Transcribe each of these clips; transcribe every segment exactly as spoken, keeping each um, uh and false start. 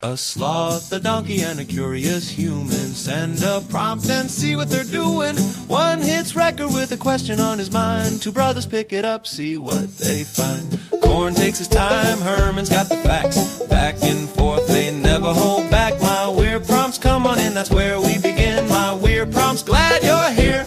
A sloth, a donkey, and a curious human. Send a prompt and see what they're doing. One hits record with a question on his mind. Two brothers pick it up, see what they find. Corn takes his time, Herman's got the facts. Back and forth, they never hold back. My weird prompts, come on in, that's where we begin. My weird prompts, glad you're here.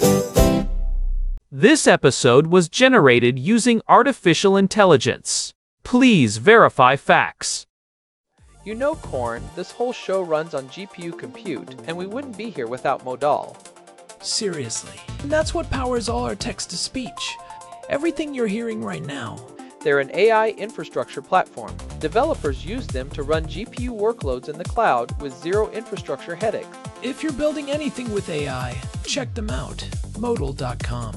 This episode was generated using artificial intelligence. Please verify facts. You know, Corn, this whole show runs on G P U compute, and we wouldn't be here without Modal. Seriously. And that's what powers all our text-to-speech. Everything you're hearing right now. They're an A I infrastructure platform. Developers use them to run G P U workloads in the cloud with zero infrastructure headache. If you're building anything with A I, check them out. Modal dot com.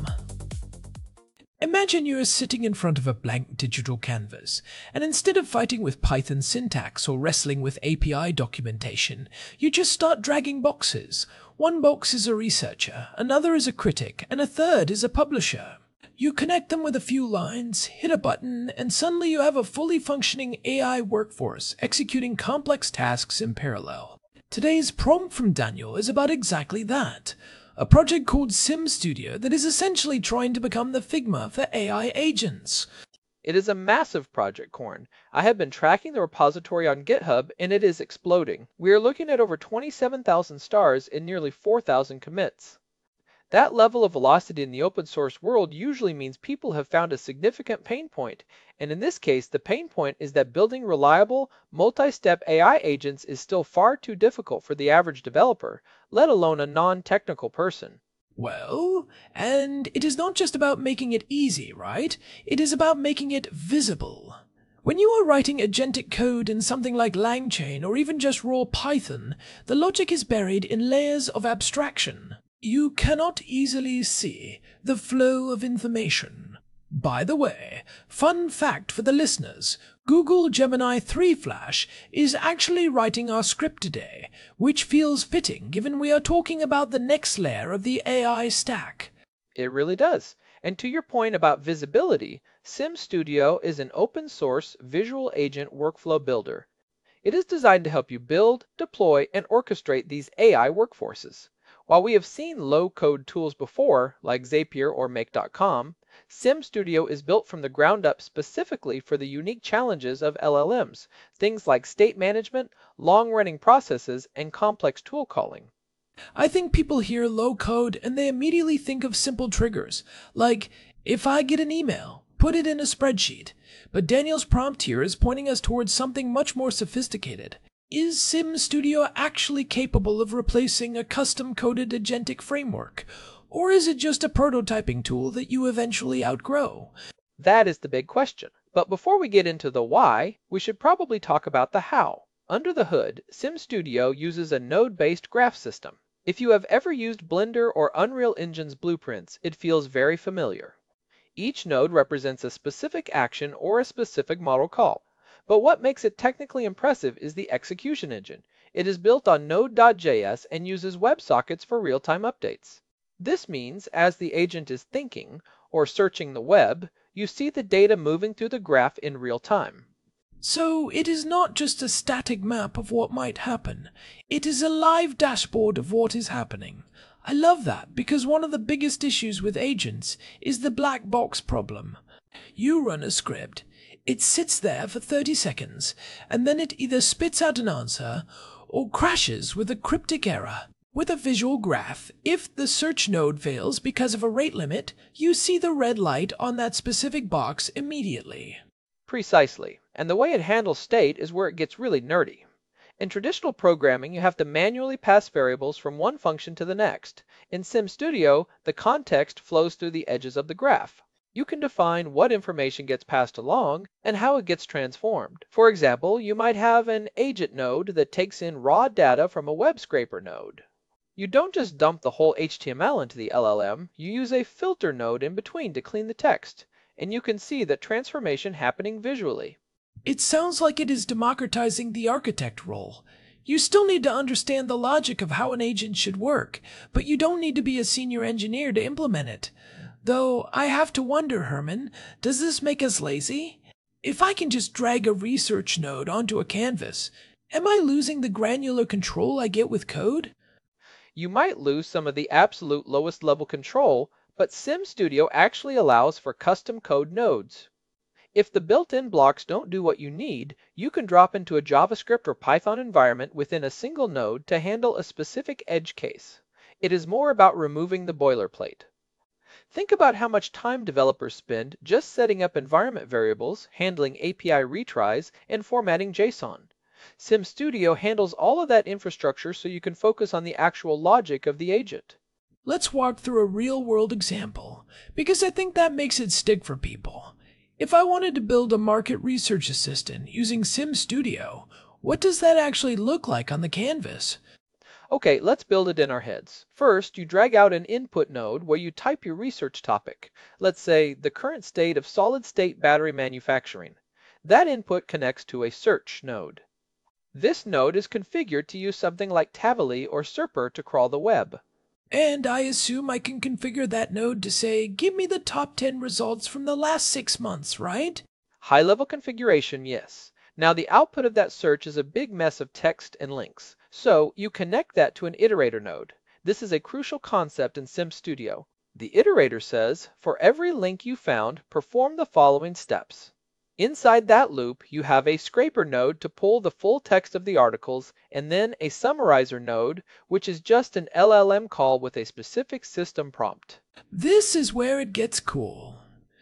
Imagine you are sitting in front of a blank digital canvas, and instead of fighting with Python syntax or wrestling with A P I documentation, you just start dragging boxes. One box is a researcher, another is a critic, and a third is a publisher. You connect them with a few lines, hit a button, and suddenly you have a fully functioning A I workforce executing complex tasks in parallel. Today's prompt from Daniel is about exactly that. A project called SimStudio that is essentially trying to become the Figma for A I agents. It is a massive project, Corn. I have been tracking the repository on GitHub, and it is exploding. We are looking at over twenty-seven thousand stars and nearly four thousand commits. That level of velocity in the open source world usually means people have found a significant pain point, and in this case, the pain point is that building reliable, multi-step A I agents is still far too difficult for the average developer, let alone a non-technical person. Well, and it is not just about making it easy, right? It is about making it visible. When you are writing agentic code in something like LangChain or even just raw Python, the logic is buried in layers of abstraction. You cannot easily see the flow of information. By the way, fun fact for the listeners, Google Gemini three Flash is actually writing our script today, which feels fitting given we are talking about the next layer of the A I stack. It really does. And to your point about visibility, SimStudio is an open source visual agent workflow builder. It is designed to help you build, deploy, and orchestrate these A I workforces. While we have seen low-code tools before, like Zapier or Make dot com, SimStudio is built from the ground up specifically for the unique challenges of L L Ms, things like state management, long-running processes, and complex tool calling. I think people hear low-code and they immediately think of simple triggers, like, if I get an email, put it in a spreadsheet. But Daniel's prompt here is pointing us towards something much more sophisticated. Is SimStudio actually capable of replacing a custom-coded agentic framework? Or is it just a prototyping tool that you eventually outgrow? That is the big question. But before we get into the why, we should probably talk about the how. Under the hood, SimStudio uses a node-based graph system. If you have ever used Blender or Unreal Engine's blueprints, it feels very familiar. Each node represents a specific action or a specific model call. But what makes it technically impressive is the execution engine. It is built on Node dot J S and uses WebSockets for real-time updates. This means as the agent is thinking or searching the web, you see the data moving through the graph in real time. So it is not just a static map of what might happen. It is a live dashboard of what is happening. I love that because one of the biggest issues with agents is the black box problem. You run a script. It sits there for thirty seconds, and then it either spits out an answer or crashes with a cryptic error. With a visual graph, if the search node fails because of a rate limit, you see the red light on that specific box immediately. Precisely, and the way it handles state is where it gets really nerdy. In traditional programming, you have to manually pass variables from one function to the next. In SimStudio, the context flows through the edges of the graph. You can define what information gets passed along and how it gets transformed. For example, you might have an agent node that takes in raw data from a web scraper node. You don't just dump the whole H T M L into the L L M, you use a filter node in between to clean the text, and you can see that transformation happening visually. It sounds like it is democratizing the architect role. You still need to understand the logic of how an agent should work, but you don't need to be a senior engineer to implement it. Though I have to wonder, Herman, does this make us lazy? If I can just drag a research node onto a canvas, Am I losing the granular control I get with code? You might lose some of the absolute lowest level control, but SimStudio actually allows for custom code nodes. If the built-in blocks don't do what you need, you can drop into a JavaScript or Python environment within a single node to handle a specific edge case. It is more about removing the boilerplate. Think about how much time developers spend just setting up environment variables, handling A P I retries, and formatting JSON. SimStudio handles all of that infrastructure so you can focus on the actual logic of the agent. Let's walk through a real-world example, because I think that makes it stick for people. If I wanted to build a market research assistant using SimStudio, what does that actually look like on the canvas? Okay, let's build it in our heads. First, you drag out an input node where you type your research topic. Let's say the current state of solid-state battery manufacturing. That input connects to a search node. This node is configured to use something like Tavily or Serper to crawl the web. And I assume I can configure that node to say, give me the top ten results from the last six months, right? High-level configuration, yes. Now the output of that search is a big mess of text and links. So you connect that to an iterator node. This is a crucial concept in SimStudio. The iterator says, for every link you found, perform the following steps. Inside that loop, you have a scraper node to pull the full text of the articles, and then a summarizer node, which is just an L L M call with a specific system prompt. This is where it gets cool.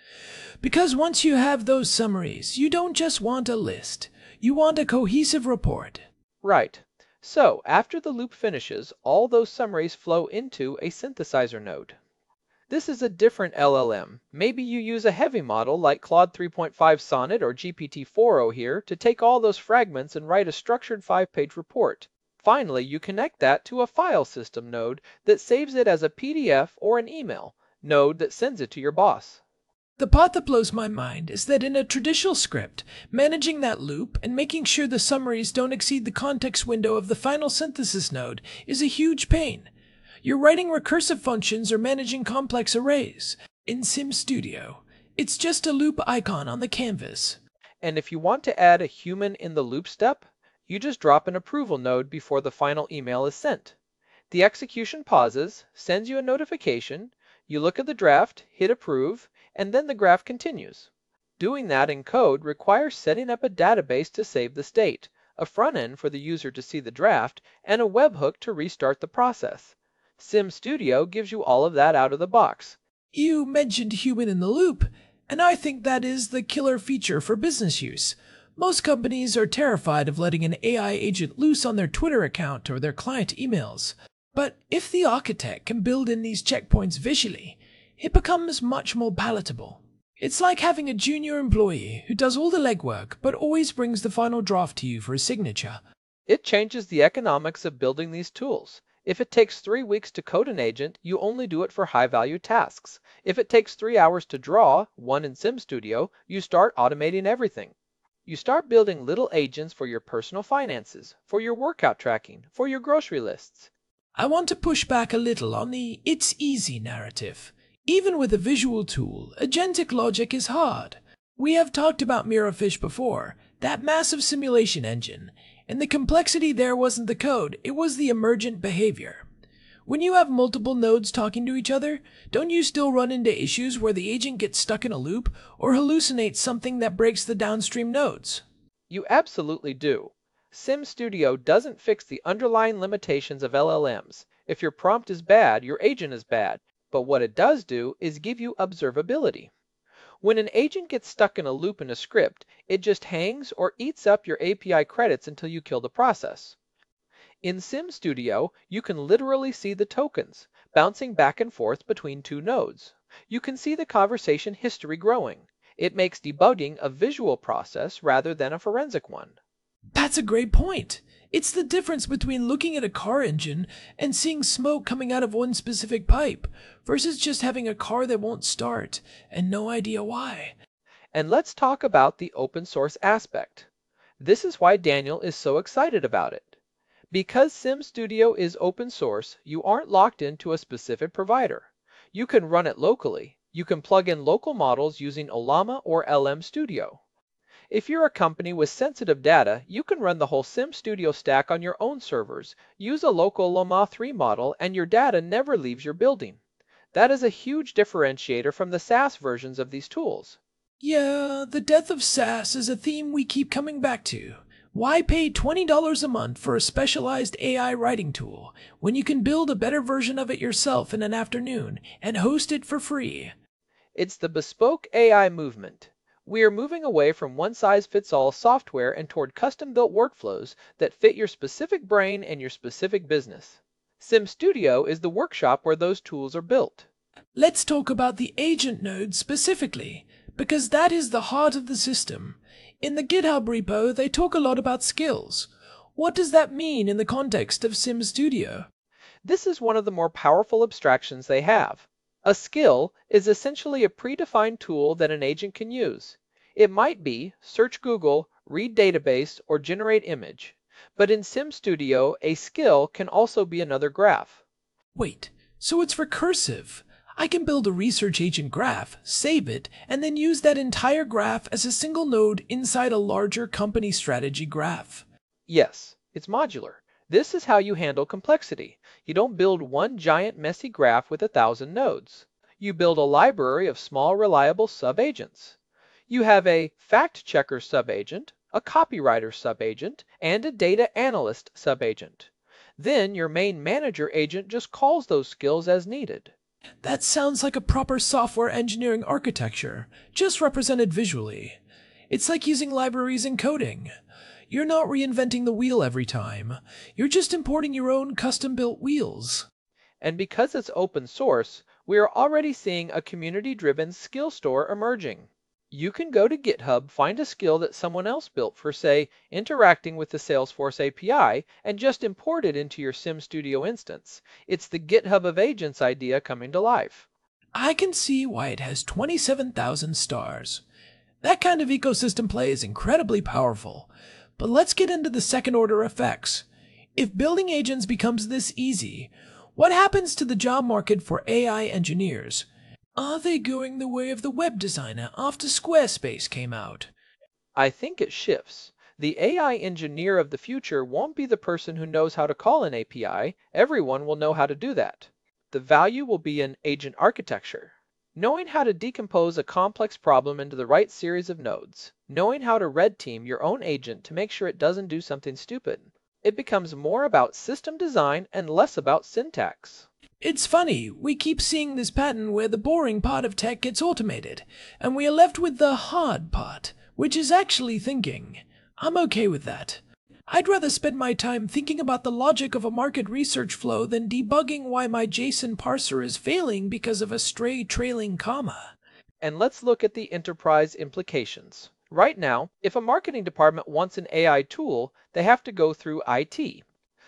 Because once you have those summaries, you don't just want a list. You want a cohesive report. Right. So, after the loop finishes, all those summaries flow into a synthesizer node. This is a different L L M. Maybe you use a heavy model like Claude three point five Sonnet or G P T four o here to take all those fragments and write a structured five-page report. Finally, you connect that to a file system node that saves it as a P D F or an email node that sends it to your boss. The part that blows my mind is that in a traditional script, managing that loop and making sure the summaries don't exceed the context window of the final synthesis node is a huge pain. You're writing recursive functions or managing complex arrays. In SimStudio, it's just a loop icon on the canvas. And if you want to add a human in the loop step, you just drop an approval node before the final email is sent. The execution pauses, sends you a notification, you look at the draft, hit approve, and then the graph continues. Doing that in code requires setting up a database to save the state, a front end for the user to see the draft, and a webhook to restart the process. SimStudio gives you all of that out of the box. You mentioned human in the loop, and I think that is the killer feature for business use. Most companies are terrified of letting an A I agent loose on their Twitter account or their client emails. But if the architect can build in these checkpoints visually, it becomes much more palatable. It's like having a junior employee who does all the legwork but always brings the final draft to you for a signature. It changes the economics of building these tools. If it takes three weeks to code an agent, you only do it for high-value tasks. If it takes three hours to draw, one in SimStudio, you start automating everything. You start building little agents for your personal finances, for your workout tracking, for your grocery lists. I want to push back a little on the "it's easy" narrative. Even with a visual tool, agentic logic is hard. We have talked about Mirrorfish before, that massive simulation engine, and the complexity there wasn't the code, it was the emergent behavior. When you have multiple nodes talking to each other, don't you still run into issues where the agent gets stuck in a loop or hallucinates something that breaks the downstream nodes? You absolutely do. SimStudio doesn't fix the underlying limitations of L L Ms. If your prompt is bad, your agent is bad. But what it does do is give you observability. When an agent gets stuck in a loop in a script, it just hangs or eats up your A P I credits until you kill the process. In SimStudio, you can literally see the tokens, bouncing back and forth between two nodes. You can see the conversation history growing. It makes debugging a visual process rather than a forensic one. That's a great point. It's the difference between looking at a car engine and seeing smoke coming out of one specific pipe versus just having a car that won't start and no idea why. And let's talk about the open source aspect. This is why Daniel is so excited about it. Because SimStudio is open source, you aren't locked into a specific provider. You can run it locally. You can plug in local models using Ollama or L M Studio. If you're a company with sensitive data, you can run the whole SimStudio stack on your own servers, use a local Llama three model, and your data never leaves your building. That is a huge differentiator from the SaaS versions of these tools. Yeah, the death of SaaS is a theme we keep coming back to. Why pay twenty dollars a month for a specialized A I writing tool when you can build a better version of it yourself in an afternoon and host it for free? It's the bespoke A I movement. We are moving away from one-size-fits-all software and toward custom-built workflows that fit your specific brain and your specific business. SimStudio is the workshop where those tools are built. Let's talk about the agent node specifically, because that is the heart of the system. In the GitHub repo, they talk a lot about skills. What does that mean in the context of SimStudio? This is one of the more powerful abstractions they have. A skill is essentially a predefined tool that an agent can use. It might be search Google, read database, or generate image. But in SimStudio, a skill can also be another graph. Wait, so it's recursive. I can build a research agent graph, save it, and then use that entire graph as a single node inside a larger company strategy graph. Yes, it's modular. This is how you handle complexity. You don't build one giant messy graph with a thousand nodes. You build a library of small reliable sub-agents. You have a fact checker sub-agent, a copywriter sub-agent, and a data analyst sub-agent. Then your main manager agent just calls those skills as needed. That sounds like a proper software engineering architecture, just represented visually. It's like using libraries in coding. You're not reinventing the wheel every time. You're just importing your own custom-built wheels. And because it's open source, we are already seeing a community-driven skill store emerging. You can go to GitHub, find a skill that someone else built for, say, interacting with the Salesforce A P I, and just import it into your SimStudio instance. It's the GitHub of agents idea coming to life. I can see why it has twenty-seven thousand stars. That kind of ecosystem play is incredibly powerful. But let's get into the second-order effects. If building agents becomes this easy, what happens to the job market for A I engineers? Are they going the way of the web designer after Squarespace came out? I think it shifts. The A I engineer of the future won't be the person who knows how to call an A P I. Everyone will know how to do that. The value will be in agent architecture. Knowing how to decompose a complex problem into the right series of nodes. Knowing how to red team your own agent to make sure it doesn't do something stupid. It becomes more about system design and less about syntax. It's funny, we keep seeing this pattern where the boring part of tech gets automated, and we are left with the hard part, which is actually thinking. I'm okay with that. I'd rather spend my time thinking about the logic of a market research flow than debugging why my JSON parser is failing because of a stray trailing comma. And let's look at the enterprise implications. Right now, if a marketing department wants an A I tool, they have to go through I T.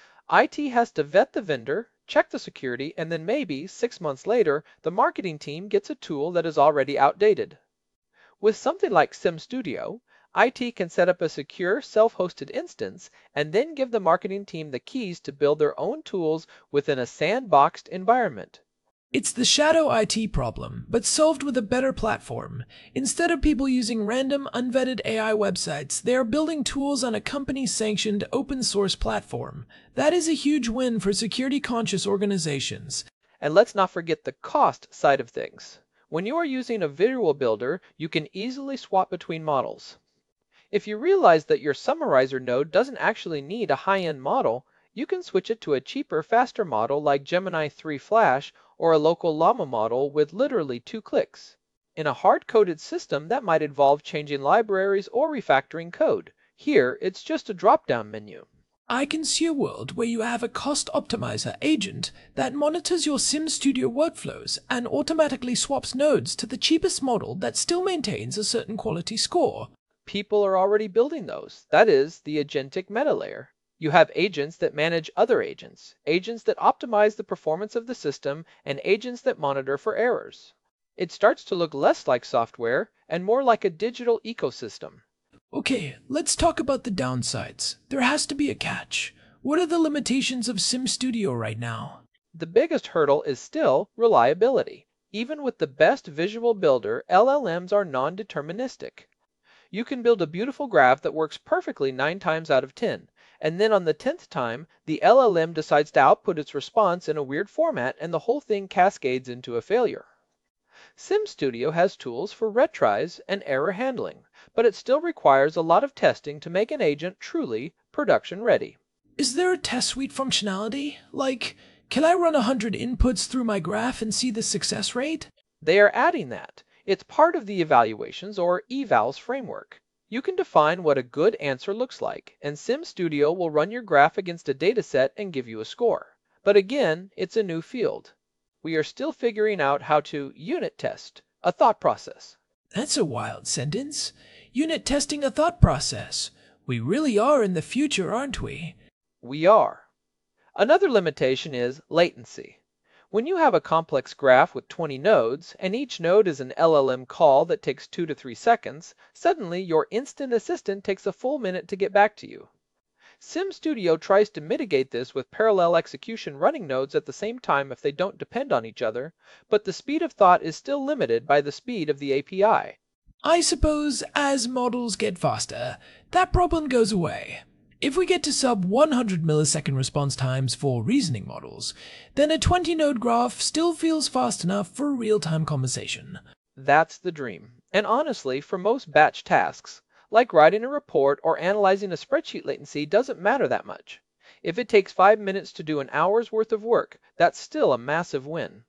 I T has to vet the vendor, check the security, and then maybe, six months later, the marketing team gets a tool that is already outdated. With something like SimStudio, I T can set up a secure, self-hosted instance and then give the marketing team the keys to build their own tools within a sandboxed environment. It's the shadow I T problem, but solved with a better platform. Instead of people using random, unvetted A I websites, they are building tools on a company-sanctioned open-source platform. That is a huge win for security-conscious organizations. And let's not forget the cost side of things. When you are using a visual builder, you can easily swap between models. If you realize that your summarizer node doesn't actually need a high-end model, you can switch it to a cheaper, faster model like Gemini three Flash or a local Llama model with literally two clicks. In a hard-coded system, that might involve changing libraries or refactoring code. Here, it's just a drop-down menu. I can see a world where you have a cost optimizer agent that monitors your SimStudio workflows and automatically swaps nodes to the cheapest model that still maintains a certain quality score. People are already building those. That is the agentic meta layer. You have agents that manage other agents, agents that optimize the performance of the system, and agents that monitor for errors. It starts to look less like software and more like a digital ecosystem. Okay, let's talk about the downsides. There has to be a catch. What are the limitations of SimStudio right now? The biggest hurdle is still reliability. Even with the best visual builder, L L Ms are non-deterministic. You can build a beautiful graph that works perfectly nine times out of ten, and then on the tenth time, the L L M decides to output its response in a weird format and the whole thing cascades into a failure. SimStudio has tools for retries and error handling, but it still requires a lot of testing to make an agent truly production ready. Is there a test suite functionality? Like, can I run a hundred inputs through my graph and see the success rate? They are adding that. It's part of the evaluations or evals framework. You can define what a good answer looks like, and SimStudio will run your graph against a dataset and give you a score. But again, it's a new field. We are still figuring out how to unit test a thought process. That's a wild sentence. Unit testing a thought process. We really are in the future, aren't we? We are. Another limitation is latency. When you have a complex graph with twenty nodes, and each node is an L L M call that takes two to three seconds, suddenly your instant assistant takes a full minute to get back to you. SimStudio tries to mitigate this with parallel execution running nodes at the same time if they don't depend on each other, but the speed of thought is still limited by the speed of the A P I. I suppose as models get faster, that problem goes away. If we get to sub one hundred millisecond response times for reasoning models, then a twenty node graph still feels fast enough for a real-time conversation. That's the dream. And honestly, for most batch tasks, like writing a report or analyzing a spreadsheet, latency doesn't matter that much. If it takes five minutes to do an hour's worth of work, that's still a massive win.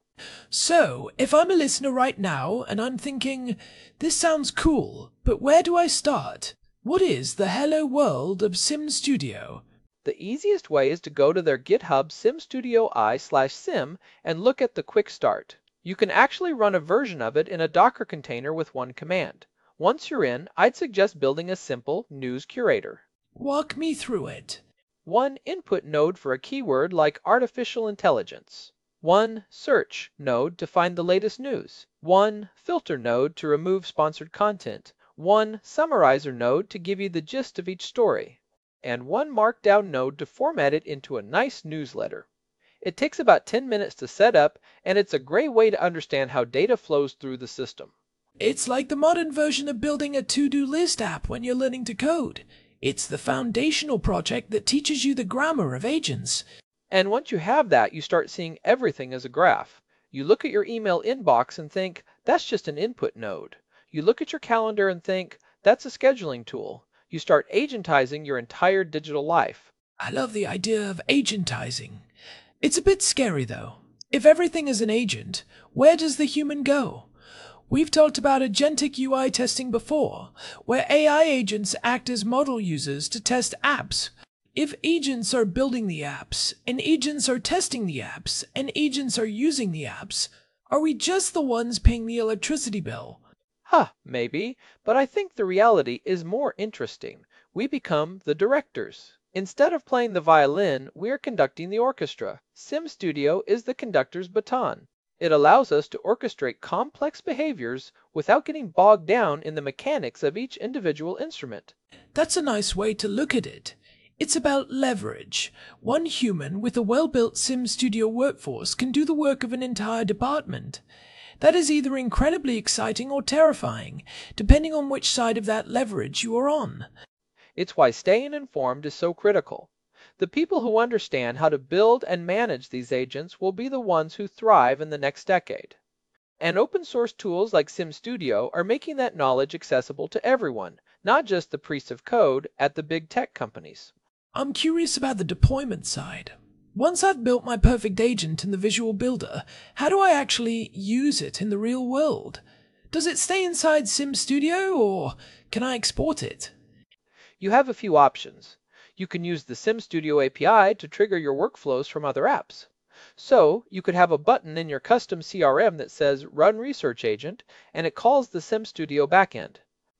So, if I'm a listener right now and I'm thinking, this sounds cool, but where do I start? What is the hello world of SimStudio? The easiest way is to go to their GitHub SimStudioI slash sim and look at the quick start. You can actually run a version of it in a Docker container with one command. Once you're in, I'd suggest building a simple news curator. Walk me through it. One input node for a keyword like artificial intelligence. One search node to find the latest news. One filter node to remove sponsored content. One summarizer node to give you the gist of each story. And one markdown node to format it into a nice newsletter. It takes about ten minutes to set up, and it's a great way to understand how data flows through the system. It's like the modern version of building a to-do list app when you're learning to code. It's the foundational project that teaches you the grammar of agents. And once you have that, you start seeing everything as a graph. You look at your email inbox and think, that's just an input node. You look at your calendar and think, that's a scheduling tool. You start agentizing your entire digital life. I love the idea of agentizing. It's a bit scary though. If everything is an agent, where does the human go? We've talked about agentic U I testing before, where A I agents act as model users to test apps. If agents are building the apps, and agents are testing the apps, and agents are using the apps, are we just the ones paying the electricity bill? Huh, maybe, but I think the reality is more interesting. We become the directors. Instead of playing the violin, we're conducting the orchestra. SimStudio is the conductor's baton. It allows us to orchestrate complex behaviors without getting bogged down in the mechanics of each individual instrument. That's a nice way to look at it. It's about leverage. One human with a well-built SimStudio workforce can do the work of an entire department. That is either incredibly exciting or terrifying, depending on which side of that leverage you are on. It's why staying informed is so critical. The people who understand how to build and manage these agents will be the ones who thrive in the next decade. And open source tools like SimStudio are making that knowledge accessible to everyone, not just the priests of code at the big tech companies. I'm curious about the deployment side. Once I've built my perfect agent in the Visual Builder, how do I actually use it in the real world? Does it stay inside SimStudio, or can I export it? You have a few options. You can use the SimStudio A P I to trigger your workflows from other apps. So, you could have a button in your custom C R M that says Run Research Agent, and it calls the SimStudio backend.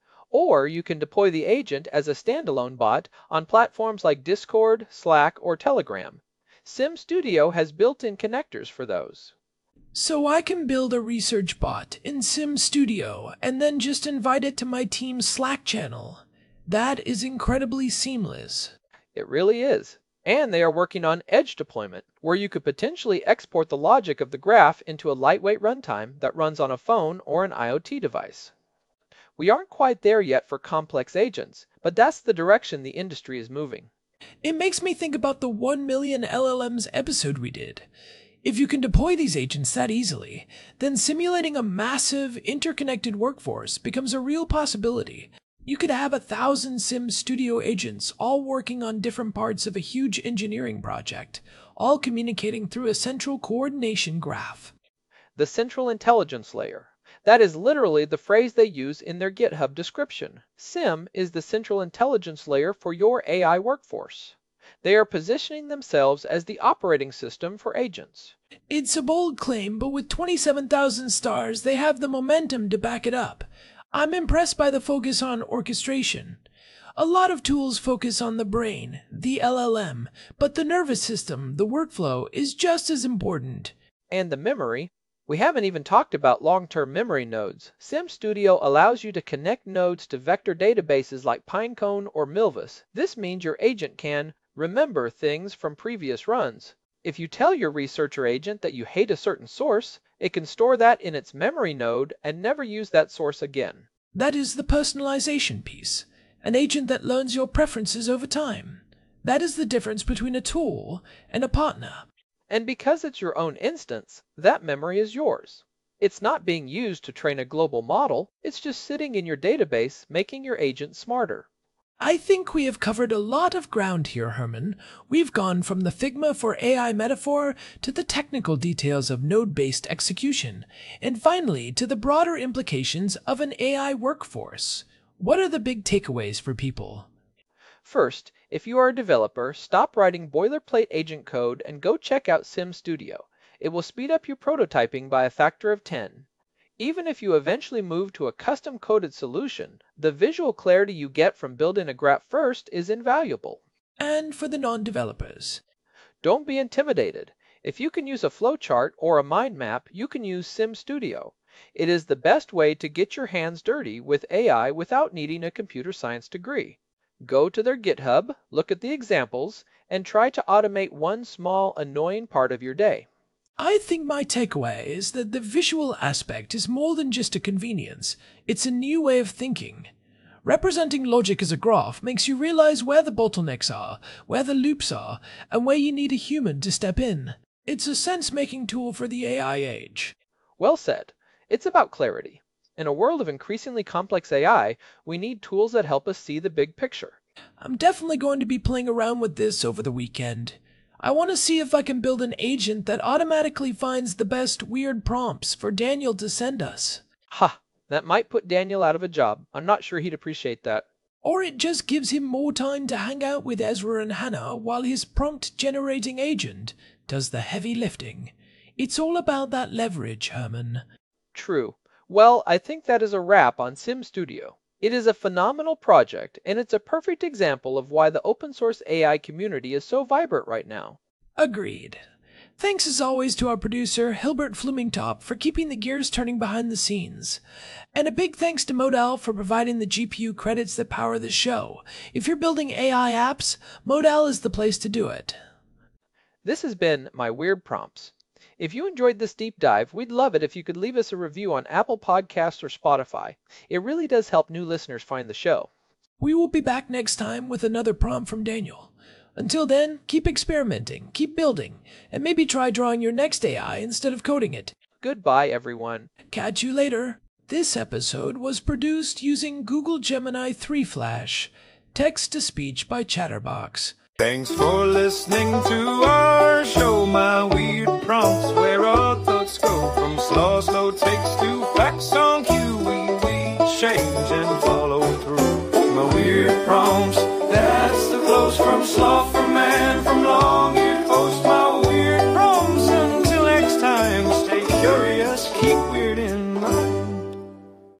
Or you can deploy the agent as a standalone bot on platforms like Discord, Slack, or Telegram. SimStudio has built-in connectors for those. So I can build a research bot in SimStudio and then just invite it to my team's Slack channel. That is incredibly seamless. It really is. And they are working on edge deployment, where you could potentially export the logic of the graph into a lightweight runtime that runs on a phone or an IoT device. We aren't quite there yet for complex agents, but that's the direction the industry is moving. It makes me think about the one million L L Ms episode we did. If you can deploy these agents that easily, then simulating a massive, interconnected workforce becomes a real possibility. You could have a thousand Sim Studio agents all working on different parts of a huge engineering project, all communicating through a central coordination graph. The central intelligence layer. That is literally the phrase they use in their GitHub description. SIM is the central intelligence layer for your A I workforce. They are positioning themselves as the operating system for agents. It's a bold claim, but with twenty-seven thousand stars, they have the momentum to back it up. I'm impressed by the focus on orchestration. A lot of tools focus on the brain, the L L M, but the nervous system, the workflow, is just as important. And the memory. We haven't even talked about long-term memory nodes. Sim Studio allows you to connect nodes to vector databases like Pinecone or Milvus. This means your agent can remember things from previous runs. If you tell your researcher agent that you hate a certain source, it can store that in its memory node and never use that source again. That is the personalization piece. An agent that learns your preferences over time. That is the difference between a tool and a partner. And because it's your own instance, that memory is yours. It's not being used to train a global model, it's just sitting in your database, making your agent smarter. I think we have covered a lot of ground here, Herman. We've gone from the Figma for A I metaphor to the technical details of node-based execution, and finally to the broader implications of an A I workforce. What are the big takeaways for people? First, if you are a developer, stop writing boilerplate agent code and go check out Sim Studio. It will speed up your prototyping by a factor of ten. Even if you eventually move to a custom-coded solution, the visual clarity you get from building a graph first is invaluable. And for the non-developers? Don't be intimidated. If you can use a flowchart or a mind map, you can use Sim Studio. It is the best way to get your hands dirty with A I without needing a computer science degree. Go to their GitHub, look at the examples, and try to automate one small, annoying part of your day. I think my takeaway is that the visual aspect is more than just a convenience. It's a new way of thinking. Representing logic as a graph makes you realize where the bottlenecks are, where the loops are, and where you need a human to step in. It's a sense-making tool for the A I age. Well said. It's about clarity. In a world of increasingly complex A I, we need tools that help us see the big picture. I'm definitely going to be playing around with this over the weekend. I want to see if I can build an agent that automatically finds the best weird prompts for Daniel to send us. Ha! That might put Daniel out of a job. I'm not sure he'd appreciate that. Or it just gives him more time to hang out with Ezra and Hannah while his prompt-generating agent does the heavy lifting. It's all about that leverage, Herman. True. Well, I think that is a wrap on Sim Studio. It is a phenomenal project, and it's a perfect example of why the open source A I community is so vibrant right now. Agreed. Thanks as always to our producer, Hilbert Flumingtop, for keeping the gears turning behind the scenes. And a big thanks to Modal for providing the G P U credits that power the show. If you're building A I apps, Modal is the place to do it. This has been My Weird Prompts. If you enjoyed this deep dive, we'd love it if you could leave us a review on Apple Podcasts or Spotify. It really does help new listeners find the show. We will be back next time with another prompt from Daniel. Until then, keep experimenting, keep building, and maybe try drawing your next A I instead of coding it. Goodbye, everyone. Catch you later. This episode was produced using Google Gemini three Flash. Text-to-speech by Chatterbox. Thanks for listening to our show, My Weird Prompts, where our thoughts go from slow, slow takes to facts on cue. We, we change and follow through. My Weird Prompts, that's the flows from slow